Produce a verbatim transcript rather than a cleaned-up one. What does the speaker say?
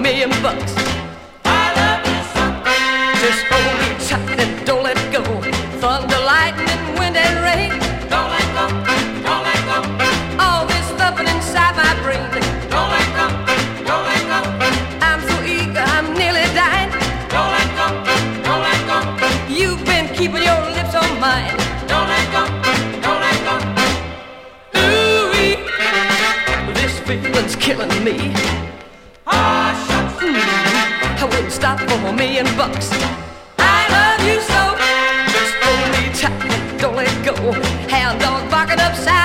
million bucks. I love you so. Just hold me tight and don't let go. Thunder, lightning, wind and rain. Don't let go, don't let go. All this thumping inside my brain. Don't let go, don't let go. I'm so eager, I'm nearly dying. Don't let go, don't let go. You've been keeping your lips on mine. Don't let go, don't let go. Ooh-wee, this feeling's killing me. Ah, shucks. I wouldn't stop for a million bucks. I love you so. Just hold me tight and don't let go. Hound dog barking upside